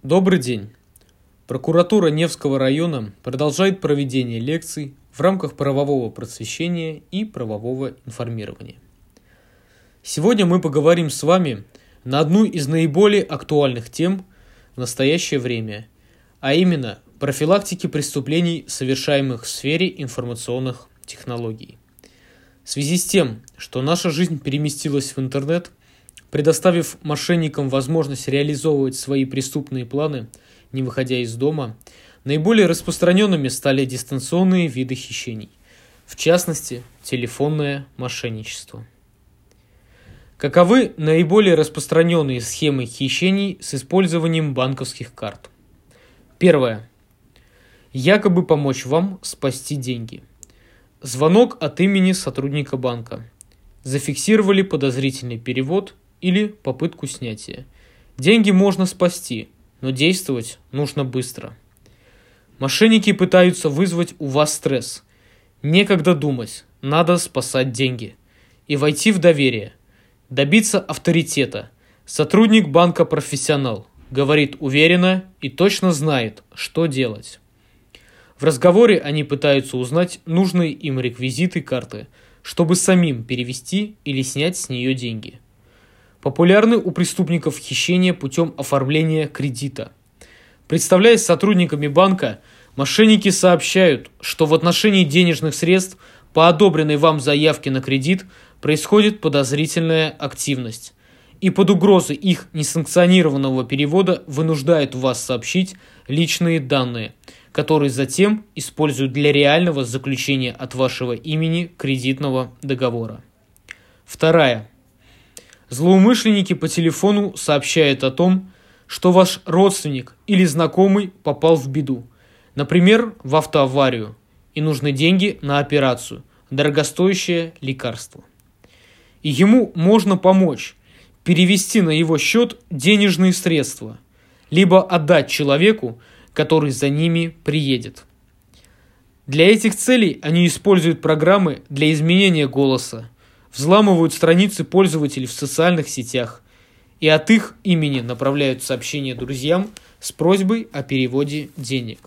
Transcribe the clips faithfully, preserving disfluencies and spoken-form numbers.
Добрый день! Прокуратура Невского района продолжает проведение лекций в рамках правового просвещения и правового информирования. Сегодня мы поговорим с вами на одну из наиболее актуальных тем в настоящее время, а именно профилактике преступлений, совершаемых в сфере информационных технологий. В связи с тем, что наша жизнь переместилась в интернет, предоставив мошенникам возможность реализовывать свои преступные планы, не выходя из дома, наиболее распространенными стали дистанционные виды хищений, в частности, телефонное мошенничество. Каковы наиболее распространенные схемы хищений с использованием банковских карт? Первое. Якобы помочь вам спасти деньги. Звонок от имени сотрудника банка. Зафиксировали подозрительный перевод или попытку снятия. Деньги можно спасти, но действовать нужно быстро. Мошенники пытаются вызвать у вас стресс. Некогда думать, надо спасать деньги. И войти в доверие. Добиться авторитета. Сотрудник банка профессионал. Говорит уверенно и точно знает, что делать. В разговоре они пытаются узнать нужные им реквизиты карты, чтобы самим перевести или снять с нее деньги. Популярны у преступников хищения путем оформления кредита. Представляясь сотрудниками банка, мошенники сообщают, что в отношении денежных средств по одобренной вам заявке на кредит происходит подозрительная активность, и под угрозой их несанкционированного перевода вынуждают вас сообщить личные данные, которые затем используют для реального заключения от вашего имени кредитного договора. Вторая. Злоумышленники по телефону сообщают о том, что ваш родственник или знакомый попал в беду, например, в автоаварию, и нужны деньги на операцию, дорогостоящее лекарство. И ему можно помочь, перевести на его счет денежные средства, либо отдать человеку, который за ними приедет. Для этих целей они используют программы для изменения голоса, взламывают страницы пользователей в социальных сетях и от их имени направляют сообщения друзьям с просьбой о переводе денег.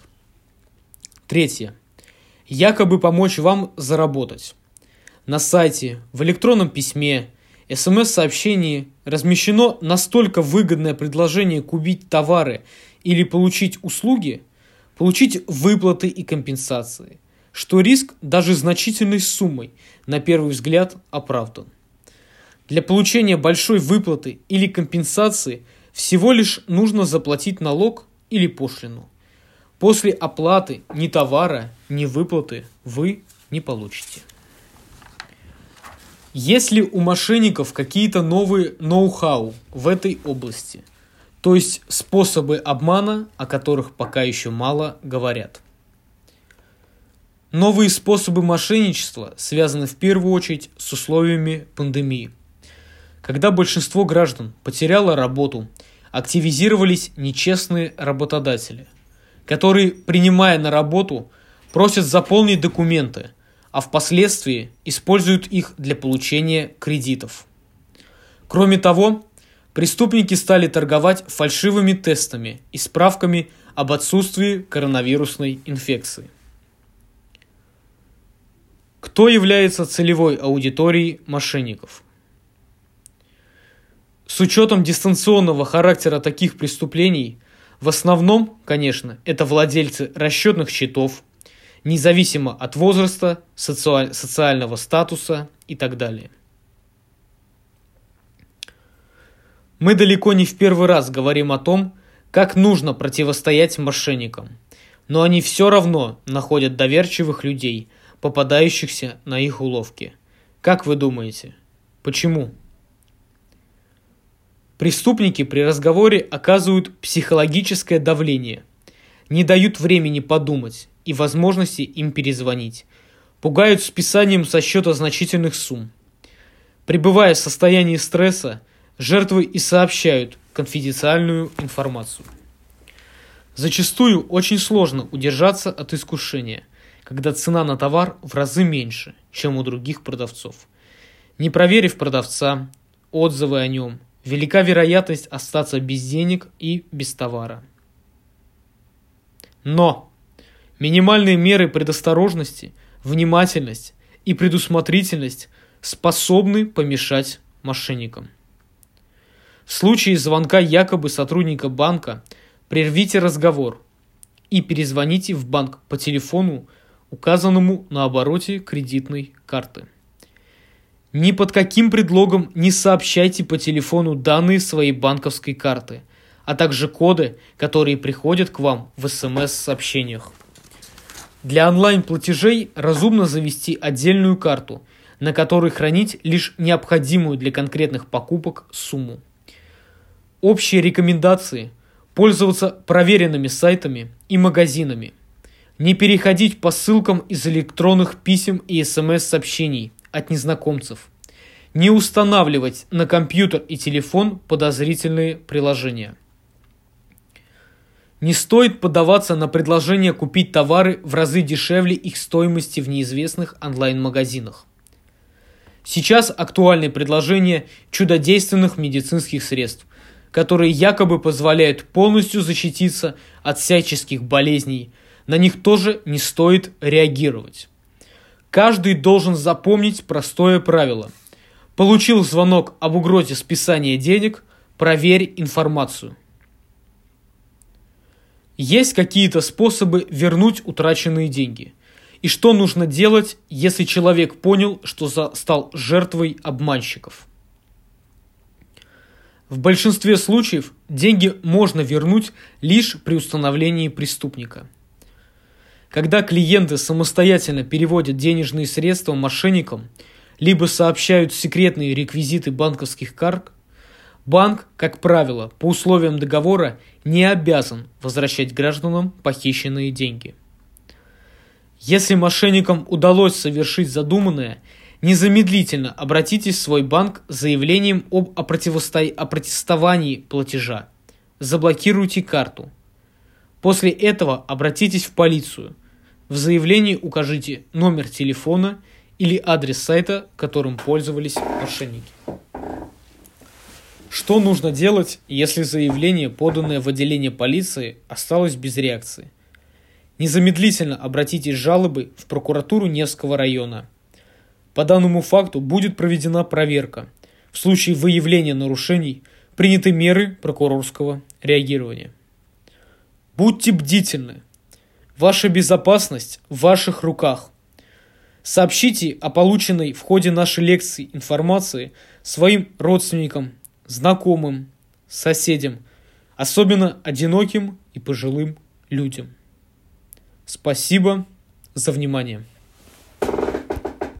Третье. Якобы помочь вам заработать. На сайте, в электронном письме, эс эм эс-сообщении размещено настолько выгодное предложение купить товары или получить услуги, получить выплаты и компенсации, что риск даже значительной суммой на первый взгляд оправдан. Для получения большой выплаты или компенсации всего лишь нужно заплатить налог или пошлину. После оплаты ни товара, ни выплаты вы не получите. Есть ли у мошенников какие-то новые ноу-хау в этой области? То есть способы обмана, о которых пока еще мало говорят. Новые способы мошенничества связаны в первую очередь с условиями пандемии. Когда большинство граждан потеряло работу, активизировались нечестные работодатели, которые, принимая на работу, просят заполнить документы, а впоследствии используют их для получения кредитов. Кроме того, преступники стали торговать фальшивыми тестами и справками об отсутствии коронавирусной инфекции. Кто является целевой аудиторией мошенников? С учетом дистанционного характера таких преступлений, в основном, конечно, это владельцы расчетных счетов, независимо от возраста, соци... социального статуса и так далее. Мы далеко не в первый раз говорим о том, как нужно противостоять мошенникам, но они все равно находят доверчивых людей, попадающихся на их уловки. Как вы думаете, почему? Преступники при разговоре оказывают психологическое давление, не дают времени подумать и возможности им перезвонить, пугают списанием со счета значительных сумм. Пребывая в состоянии стресса, жертвы и сообщают конфиденциальную информацию. Зачастую очень сложно удержаться от искушения, когда цена на товар в разы меньше, чем у других продавцов. Не проверив продавца, отзывы о нем, велика вероятность остаться без денег и без товара. Но минимальные меры предосторожности, внимательность и предусмотрительность способны помешать мошенникам. В случае звонка якобы сотрудника банка прервите разговор и перезвоните в банк по телефону, указанному на обороте кредитной карты. Ни под каким предлогом не сообщайте по телефону данные своей банковской карты, а также коды, которые приходят к вам в эс эм эс-сообщениях. Для онлайн-платежей разумно завести отдельную карту, на которой хранить лишь необходимую для конкретных покупок сумму. Общие рекомендации – пользоваться проверенными сайтами и магазинами, не переходить по ссылкам из электронных писем и эс эм эс-сообщений от незнакомцев, не устанавливать на компьютер и телефон подозрительные приложения. Не стоит поддаваться на предложение купить товары в разы дешевле их стоимости в неизвестных онлайн-магазинах. Сейчас актуальны предложения чудодейственных медицинских средств, которые якобы позволяют полностью защититься от всяческих болезней. На них тоже не стоит реагировать. Каждый должен запомнить простое правило. Получил звонок об угрозе списания денег, проверь информацию. Есть какие-то способы вернуть утраченные деньги? И что нужно делать, если человек понял, что за- стал жертвой обманщиков? В большинстве случаев деньги можно вернуть лишь при установлении преступника. Когда клиенты самостоятельно переводят денежные средства мошенникам, либо сообщают секретные реквизиты банковских карт, банк, как правило, по условиям договора не обязан возвращать гражданам похищенные деньги. Если мошенникам удалось совершить задуманное, незамедлительно обратитесь в свой банк с заявлением об опротивосто- опротестовании платежа. Заблокируйте карту. После этого обратитесь в полицию. В заявлении укажите номер телефона или адрес сайта, которым пользовались мошенники. Что нужно делать, если заявление, поданное в отделение полиции, осталось без реакции? Незамедлительно обратитесь с жалобой в прокуратуру Невского района. По данному факту будет проведена проверка. В случае выявления нарушений приняты меры прокурорского реагирования. Будьте бдительны. Ваша безопасность в ваших руках. Сообщите о полученной в ходе нашей лекции информации своим родственникам, знакомым, соседям, особенно одиноким и пожилым людям. Спасибо за внимание.